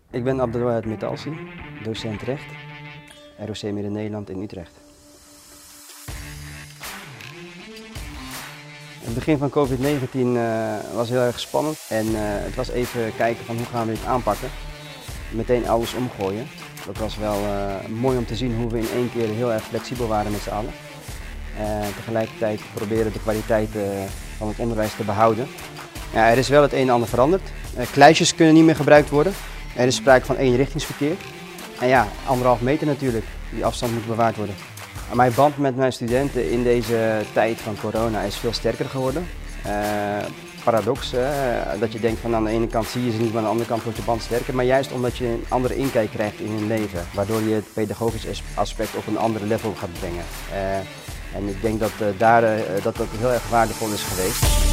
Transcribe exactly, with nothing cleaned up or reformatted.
Ik ben Abdelwahid Metalsi, docent recht, R O C Midden-Nederland in Utrecht. Het begin van COVID negentien uh, was heel erg spannend en uh, het was even kijken van hoe gaan we dit aanpakken. Meteen alles omgooien. Dat was wel uh, mooi om te zien hoe we in één keer heel erg flexibel waren met z'n allen. Uh, tegelijkertijd proberen de kwaliteit uh, van het onderwijs te behouden. Ja, er is wel het een en ander veranderd. Uh, kluisjes kunnen niet meer gebruikt worden. Er is sprake van eenrichtingsverkeer. En ja, anderhalf meter natuurlijk. Die afstand moet bewaard worden. Mijn band met mijn studenten in deze tijd van corona is veel sterker geworden. Uh, paradox, uh, dat je denkt van aan de ene kant zie je ze niet, maar aan de andere kant wordt je band sterker. Maar juist omdat je een andere inkijk krijgt in hun leven, waardoor je het pedagogisch aspect op een andere level gaat brengen. Uh, en ik denk dat, uh, daar, uh, dat dat heel erg waardevol is geweest.